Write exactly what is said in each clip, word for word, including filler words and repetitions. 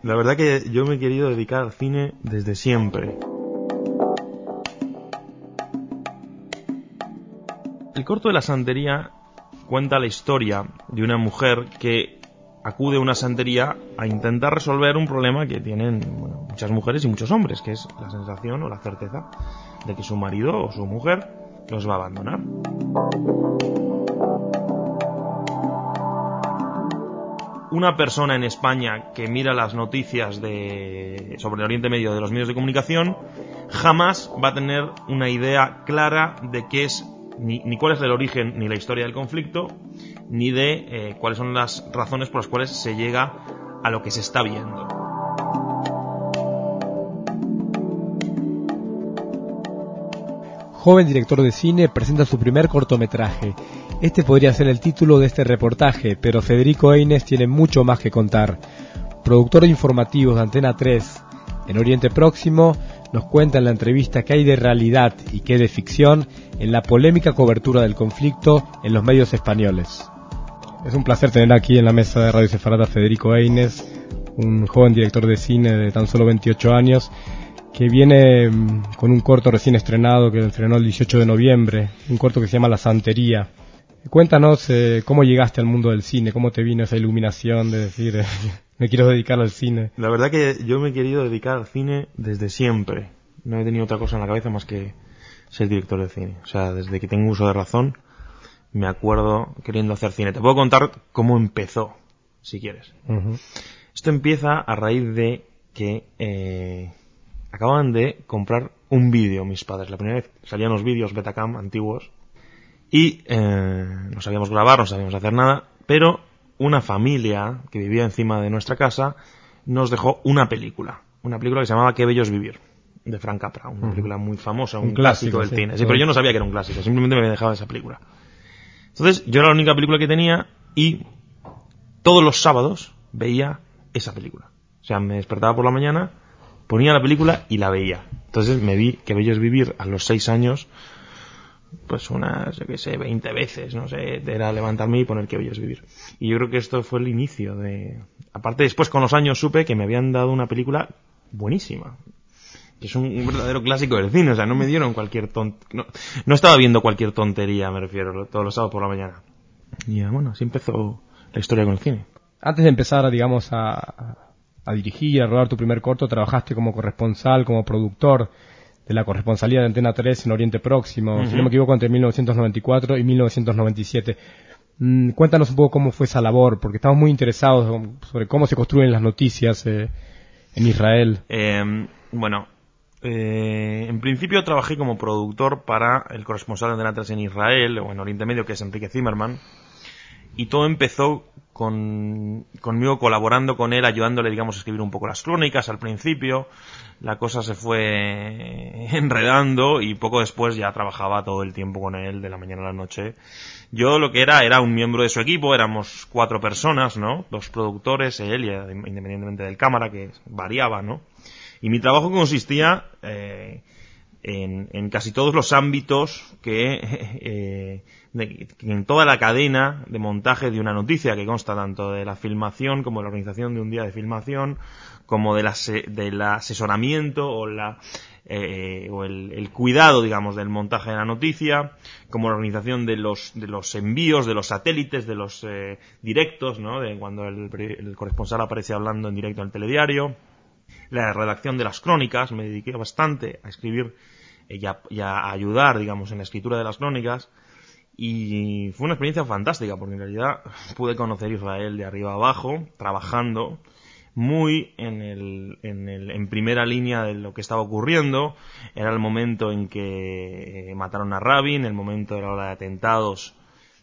La verdad que yo me he querido dedicar al cine desde siempre. El corto de la santería cuenta la historia de una mujer que acude a una santería a intentar resolver un problema que tienen, bueno, muchas mujeres y muchos hombres, que es la sensación o la certeza de que su marido o su mujer los va a abandonar. Una persona en España que mira las noticias de, sobre el Oriente Medio de los medios de comunicación jamás va a tener una idea clara de qué es ni, ni cuál es el origen ni la historia del conflicto, ni de eh, cuáles son las razones por las cuales se llega a lo que se está viendo. Joven director de cine presenta su primer cortometraje. Este podría ser el título de este reportaje, pero Federico Eynes tiene mucho más que contar. Productor de informativos de Antena tres en Oriente Próximo, nos cuenta en la entrevista qué hay de realidad y qué de ficción en la polémica cobertura del conflicto en los medios españoles. Es un placer tener aquí en la mesa de Radio Sefarad a Federico Eynes, un joven director de cine de tan solo veintiocho años, que viene con un corto recién estrenado, que estrenó el dieciocho de noviembre, un corto que se llama La Santería. Cuéntanos eh, cómo llegaste al mundo del cine, cómo te vino esa iluminación de decir, eh, me quiero dedicar al cine. La verdad que yo me he querido dedicar al cine desde siempre. No he tenido otra cosa en la cabeza más que ser director de cine. O sea, desde que tengo uso de razón, me acuerdo queriendo hacer cine. Te puedo contar cómo empezó, si quieres. Uh-huh. Esto empieza a raíz de que eh, acaban de comprar un vídeo mis padres. La primera vez salían los vídeos Betacam antiguos y eh, no sabíamos grabar, no sabíamos hacer nada, pero una familia que vivía encima de nuestra casa nos dejó una película. Una película que se llamaba Qué bello es vivir, de Frank Capra. Una uh-huh. película muy famosa, un, un clásico, clásico del sí, cine. Sí, pero yo no sabía que era un clásico, simplemente me dejaba esa película. Entonces, yo era la única película que tenía y todos los sábados veía esa película. O sea, me despertaba por la mañana, ponía la película y la veía. Entonces me vi Qué bello es vivir a los seis años, pues unas, yo qué sé, veinte veces, no sé, era levantarme y poner Qué bello es vivir. Y yo creo que esto fue el inicio de... Aparte, después con los años supe que me habían dado una película buenísima. Es un, un verdadero clásico del cine, o sea, no me dieron cualquier tont... No, no estaba viendo cualquier tontería, me refiero, todos los sábados por la mañana. Y bueno, así empezó la historia con el cine. Antes de empezar, digamos, a, a dirigir, a rodar tu primer corto, trabajaste como corresponsal, como productor de la corresponsalía de Antena tres en Oriente Próximo, uh-huh. si no me equivoco, entre mil novecientos noventa y cuatro y mil novecientos noventa y siete. Mm, cuéntanos un poco cómo fue esa labor, porque estamos muy interesados sobre cómo se construyen las noticias eh, en Israel. Eh, bueno, eh, en principio trabajé como productor para el corresponsal de Antena tres en Israel, o en Oriente Medio, que es Enrique Zimmerman, y todo empezó con conmigo colaborando con él, ayudándole, digamos, a escribir un poco las crónicas al principio. La cosa se fue enredando y poco después ya trabajaba todo el tiempo con él, de la mañana a la noche. Yo lo que era, era un miembro de su equipo, éramos cuatro personas, ¿no? Dos productores, él, y independientemente del cámara, que variaba, ¿no? Y mi trabajo consistía eh, en, en casi todos los ámbitos que... Eh, de, en toda la cadena de montaje de una noticia, que consta tanto de la filmación como de la organización de un día de filmación, como de la, del asesoramiento o la eh, o el, el cuidado, digamos, del montaje de la noticia, como la organización de los de los envíos, de los satélites, de los eh, directos, ¿no? De cuando el, el corresponsal aparece hablando en directo en el telediario, la redacción de las crónicas. Me dediqué bastante a escribir eh, y, a, y a ayudar, digamos, en la escritura de las crónicas. Y fue una experiencia fantástica, porque en realidad pude conocer Israel de arriba a abajo, trabajando muy en el, en el, en primera línea de lo que estaba ocurriendo. Era el momento en que mataron a Rabin, el momento de la ola de atentados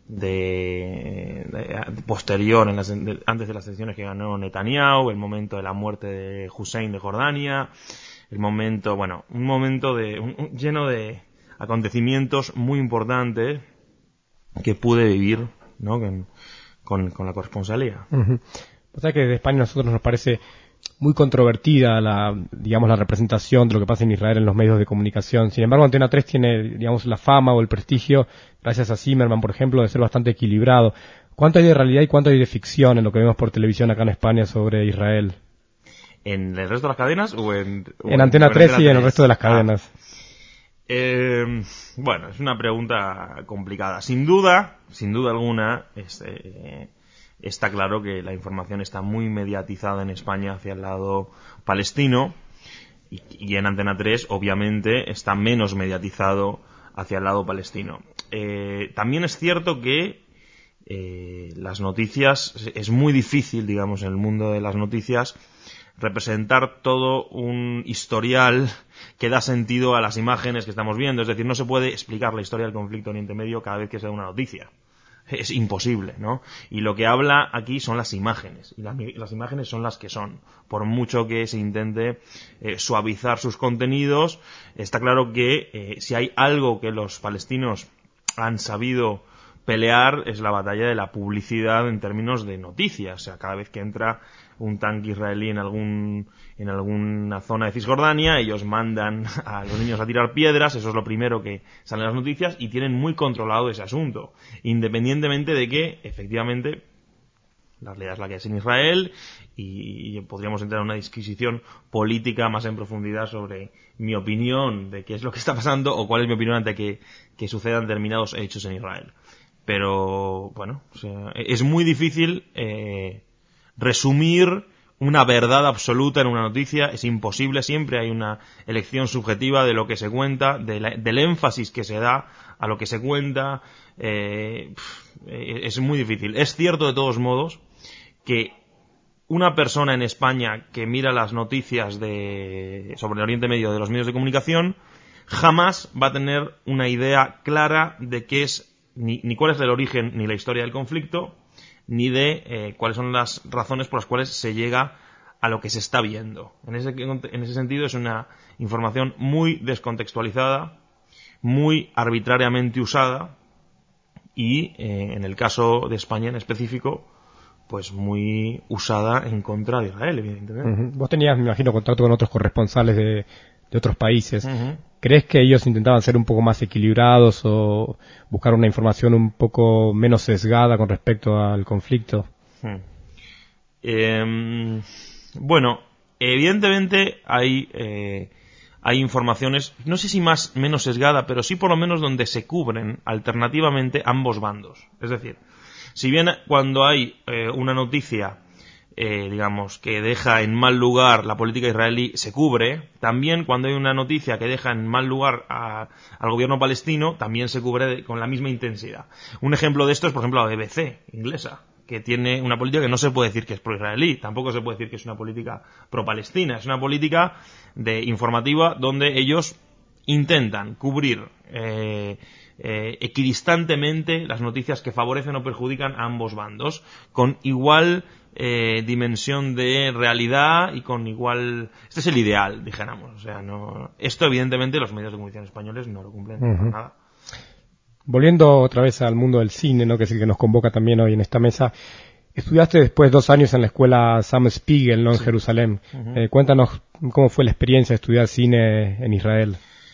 de, de posterior, en las, de, antes de las elecciones que ganó Netanyahu, el momento de la muerte de Hussein de Jordania, el momento, bueno, un momento de, un, un, lleno de acontecimientos muy importantes que pude vivir, ¿no? con, con, con la corresponsalía. Uh-huh. O sea que desde España a nosotros nos parece muy controvertida la, digamos, la representación de lo que pasa en Israel en los medios de comunicación. Sin embargo, Antena tres tiene, digamos, la fama o el prestigio, gracias a Zimmerman, por ejemplo, de ser bastante equilibrado. ¿Cuánto hay de realidad y cuánto hay de ficción en lo que vemos por televisión acá en España sobre Israel? ¿En el resto de las cadenas o en...? O en Antena tres y en el resto de las cadenas. Ah. Eh, bueno, es una pregunta complicada. Sin duda, sin duda alguna, es, eh, está claro que la información está muy mediatizada en España hacia el lado palestino y, y en Antena tres, obviamente, está menos mediatizado hacia el lado palestino. Eh, también es cierto que eh, las noticias, es muy difícil, digamos, en el mundo de las noticias, representar todo un historial que da sentido a las imágenes que estamos viendo. Es decir, no se puede explicar la historia del conflicto en Oriente Medio cada vez que se da una noticia. Es imposible, ¿no? Y lo que habla aquí son las imágenes. Y las, las imágenes son las que son. Por mucho que se intente eh, suavizar sus contenidos, está claro que eh, si hay algo que los palestinos han sabido pelear es la batalla de la publicidad en términos de noticias. O sea, cada vez que entra un tanque israelí en algún en alguna zona de Cisjordania, ellos mandan a los niños a tirar piedras, eso es lo primero que sale en las noticias, y tienen muy controlado ese asunto, independientemente de que, efectivamente, la realidad es la que es en Israel, y, y podríamos entrar en una disquisición política más en profundidad sobre mi opinión de qué es lo que está pasando, o cuál es mi opinión ante que, que sucedan determinados hechos en Israel. Pero, bueno, o sea, es muy difícil eh, resumir una verdad absoluta en una noticia, es imposible, siempre hay una elección subjetiva de lo que se cuenta, de la, del énfasis que se da a lo que se cuenta, eh, es muy difícil. Es cierto, de todos modos, que una persona en España que mira las noticias de, sobre el Oriente Medio de los medios de comunicación jamás va a tener una idea clara de qué es, ni, ni cuál es el origen ni la historia del conflicto, ni de eh, cuáles son las razones por las cuales se llega a lo que se está viendo. En ese, en ese sentido es una información muy descontextualizada, muy arbitrariamente usada y, eh, en el caso de España en específico, pues muy usada en contra de Israel, evidentemente. Uh-huh. Vos tenías, me imagino, contacto con otros corresponsales de, de otros países. Uh-huh. ¿Crees que ellos intentaban ser un poco más equilibrados o buscar una información un poco menos sesgada con respecto al conflicto? Hmm. Eh, bueno, evidentemente hay eh, hay informaciones, no sé si más menos sesgada, pero sí por lo menos donde se cubren alternativamente ambos bandos. Es decir, si bien cuando hay eh, una noticia Eh, digamos, que deja en mal lugar la política israelí, se cubre, también cuando hay una noticia que deja en mal lugar a, al gobierno palestino, también se cubre de, con la misma intensidad. Un ejemplo de esto es, por ejemplo, la B B C inglesa, que tiene una política que no se puede decir que es pro-israelí, tampoco se puede decir que es una política pro-palestina, es una política de informativa donde ellos intentan cubrir eh, eh, equidistantemente las noticias que favorecen o perjudican a ambos bandos, con igual Eh, dimensión de realidad y con igual... Este es el ideal, dijéramos. O sea, no... Esto, evidentemente, los medios de comunicación españoles no lo cumplen uh-huh. para nada. Volviendo otra vez al mundo del cine, ¿no?, que es el que nos convoca también hoy en esta mesa, estudiaste después dos años en la escuela Sam Spiegel, ¿no?, en sí. Jerusalén. Uh-huh. Eh, cuéntanos cómo fue la experiencia de estudiar cine en Israel.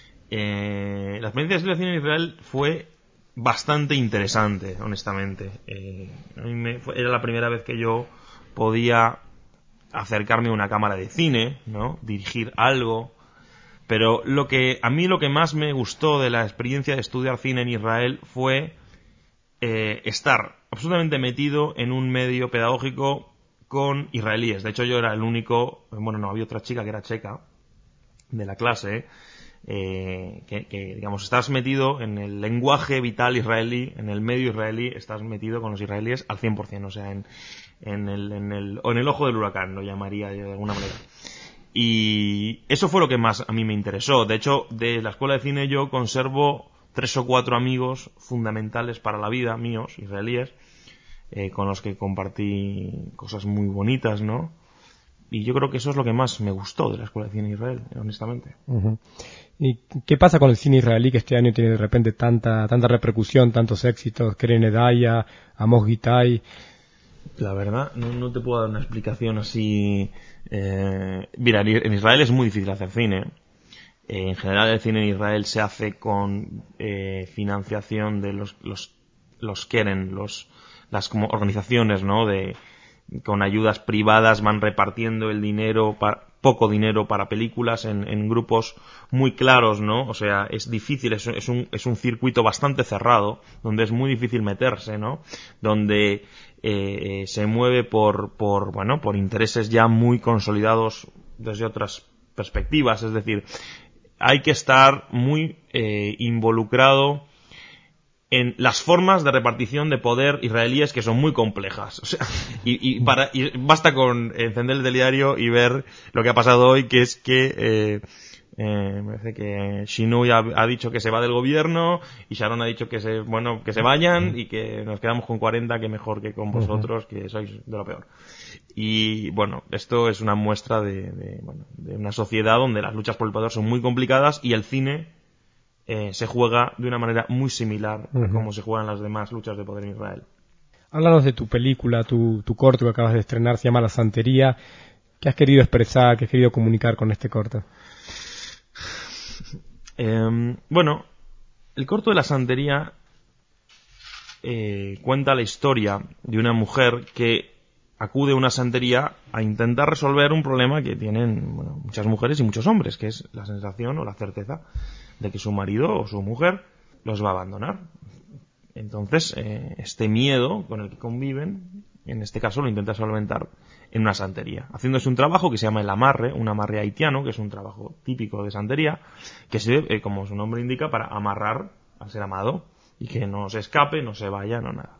Eh, la experiencia de estudiar cine en Israel fue bastante interesante, honestamente. Eh, a mí me fue, era la primera vez que yo podía acercarme a una cámara de cine, ¿no?, dirigir algo, pero lo que a mí lo que más me gustó de la experiencia de estudiar cine en Israel fue eh, estar absolutamente metido en un medio pedagógico con israelíes. De hecho, yo era el único, bueno, no, había otra chica que era checa de la clase, eh, que, que digamos, estás metido en el lenguaje vital israelí, en el medio israelí, estás metido con los israelíes al cien por ciento, o sea, en En el, en el, o en el ojo del huracán, lo llamaría yo de alguna manera. Y eso fue lo que más a mí me interesó. De hecho, de la escuela de cine yo conservo tres o cuatro amigos fundamentales para la vida, míos, israelíes, eh, con los que compartí cosas muy bonitas, ¿no? Y yo creo que eso es lo que más me gustó de la escuela de cine de Israel, honestamente. Uh-huh. ¿Y qué pasa con el cine israelí que este año tiene de repente tanta tanta repercusión, tantos éxitos? Keren Edaya, Amos Gitai... La verdad, no, no te puedo dar una explicación así. Eh, mira, en Israel es muy difícil hacer cine. Eh, en general, el cine en Israel se hace con eh, financiación de los los los Keren, los las como organizaciones, ¿no?, de con ayudas privadas van repartiendo el dinero, para, poco dinero para películas en, en grupos muy claros, ¿no? O sea, es difícil, es, es, un, es un circuito bastante cerrado, donde es muy difícil meterse, ¿no? Donde eh, se mueve por, por, bueno, por intereses ya muy consolidados desde otras perspectivas, es decir, hay que estar muy eh, involucrado en las formas de repartición de poder israelíes que son muy complejas. O sea, y, y, para, y basta con encender el diario y ver lo que ha pasado hoy, que es que eh, eh, me parece que Shinui ha, ha dicho que se va del gobierno y Sharon ha dicho que se, bueno, que se vayan y que nos quedamos con cuarenta, que mejor que con vosotros, que sois de lo peor. Y bueno, esto es una muestra de, de, bueno, de una sociedad donde las luchas por el poder son muy complicadas y el cine Eh, se juega de una manera muy similar a cómo se juegan las demás luchas de poder en Israel. Háblanos de tu película, tu, tu corto que acabas de estrenar, se llama La Santería. ¿Qué has querido expresar, qué has querido comunicar con este corto? Eh, bueno, el corto de La Santería eh, cuenta la historia de una mujer que acude a una santería a intentar resolver un problema que tienen, bueno, muchas mujeres y muchos hombres, que es la sensación o la certeza de que su marido o su mujer los va a abandonar. Entonces, eh, este miedo con el que conviven, en este caso lo intenta solventar en una santería, haciéndose un trabajo que se llama el amarre, un amarre haitiano, que es un trabajo típico de santería, que sirve, eh, como su nombre indica, para amarrar al ser amado y que no se escape, no se vaya, no nada.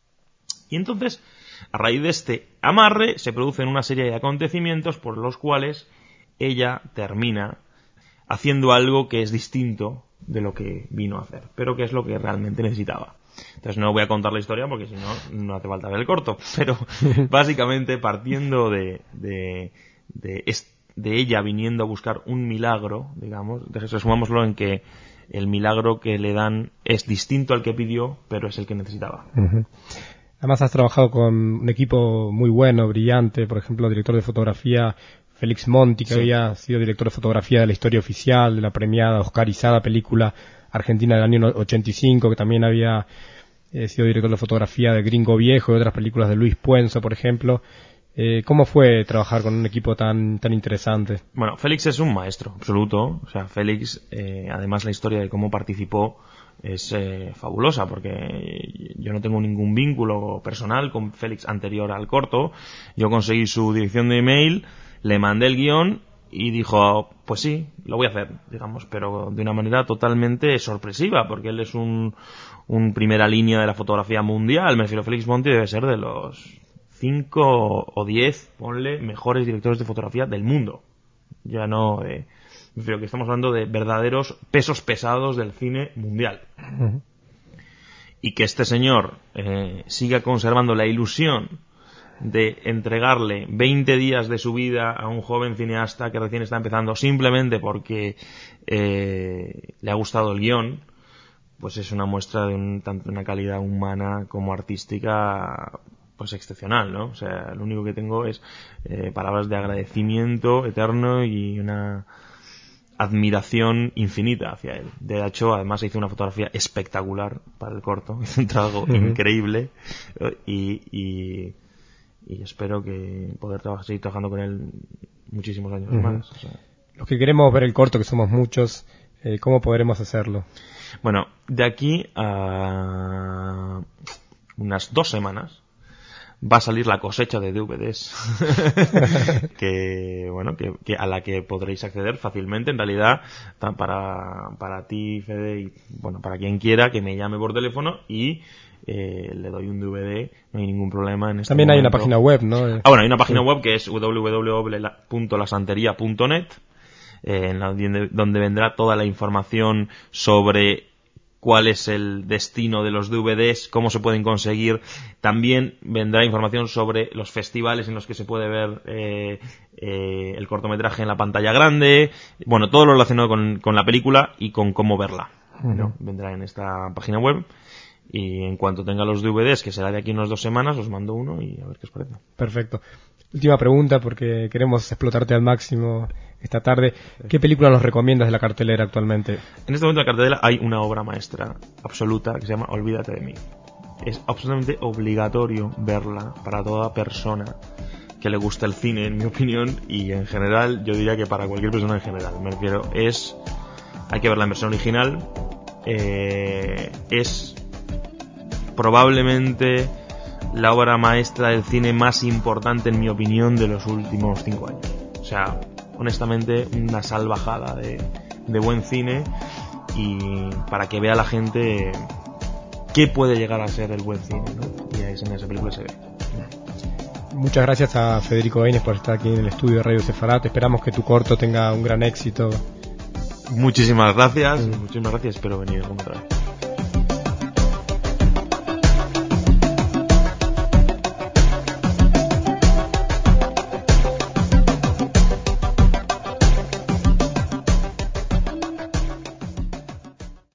Y entonces, a raíz de este amarre, se producen una serie de acontecimientos por los cuales ella termina haciendo algo que es distinto de lo que vino a hacer, pero que es lo que realmente necesitaba. Entonces no voy a contar la historia porque si no, no hace falta ver el corto, pero básicamente partiendo de, de, de, de ella viniendo a buscar un milagro, digamos, resumámoslo en que el milagro que le dan es distinto al que pidió, pero es el que necesitaba. Uh-huh. Además has trabajado con un equipo muy bueno, brillante, por ejemplo, el director de fotografía Félix Monti, que sí. había sido director de fotografía de la historia oficial, de la premiada, oscarizada película argentina del año ochenta y cinco, que también había eh, sido director de fotografía de Gringo Viejo y otras películas de Luis Puenzo, por ejemplo. Eh, ¿Cómo fue trabajar con un equipo tan tan interesante? Bueno, Félix es un maestro absoluto. O sea, Félix, eh, además la historia de cómo participó es eh, fabulosa, porque yo no tengo ningún vínculo personal con Félix anterior al corto. Yo conseguí su dirección de email, le mandé el guión y dijo, pues sí, lo voy a hacer, digamos, pero de una manera totalmente sorpresiva, porque él es un, un primera línea de la fotografía mundial. Me refiero, Félix Monti debe ser de los cinco o diez, ponle, mejores directores de fotografía del mundo. Ya no, eh, me refiero que estamos hablando de verdaderos pesos pesados del cine mundial. Uh-huh. Y que este señor eh, siga conservando la ilusión de entregarle veinte días de su vida a un joven cineasta que recién está empezando simplemente porque eh, le ha gustado el guión, pues es una muestra de un, tanto una calidad humana como artística pues excepcional, ¿no? O sea, lo único que tengo es eh, palabras de agradecimiento eterno y una admiración infinita hacia él. De hecho, además hizo una fotografía espectacular para el corto, hizo un trabajo uh-huh. increíble y, y y espero que poder trabajar, seguir trabajando con él muchísimos años uh-huh. más. O sea. Los que queremos ver el corto, que somos muchos, eh, ¿cómo podremos hacerlo? Bueno, de aquí a unas dos semanas va a salir la cosecha de D V Ds que bueno que, que a la que podréis acceder fácilmente. En realidad, para para ti, Fede, y bueno, para quien quiera que me llame por teléfono y Eh, le doy un D V D, no hay ningún problema en este También momento. Hay una página web, ¿no? Ah, bueno, hay una página sí. web que es doble u doble u doble u punto la santería punto net, eh, en la, donde vendrá toda la información sobre cuál es el destino de los D V Ds, cómo se pueden conseguir. También vendrá información sobre los festivales en los que se puede ver eh, eh, el cortometraje en la pantalla grande, bueno, todo lo relacionado con, con la película y con cómo verla, uh-huh. ¿no? Vendrá en esta página web. Y en cuanto tenga los D V Ds, que será de aquí unas dos semanas, os mando uno y a ver qué os parece. Perfecto. Última pregunta, porque queremos explotarte al máximo esta tarde. ¿Qué película nos recomiendas de la cartelera actualmente? En este momento en la cartelera hay una obra maestra absoluta que se llama Olvídate de mí. es absolutamente obligatorio verla para toda persona que le gusta el cine, en mi opinión, y en general, yo diría que para cualquier persona en general. Me refiero, es... Hay que verla en versión original. Eh, es probablemente la obra maestra del cine más importante, en mi opinión, de los últimos cinco años. O sea, honestamente, una salvajada de, de buen cine, y para que vea la gente qué puede llegar a ser el buen cine, ¿no? Y ahí en esa película se ve. Muchas gracias a Federico Eynes por estar aquí en el estudio de Radio Sefarat. Esperamos que tu corto tenga un gran éxito. Muchísimas gracias, mm. muchísimas gracias, espero venir alguna otra vez.